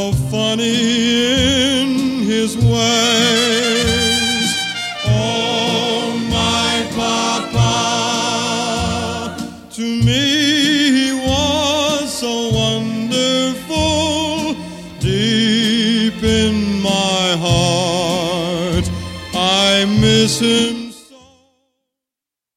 so funny in his ways. Oh, my papa, to me he was so wonderful. Deep in my heart, I miss him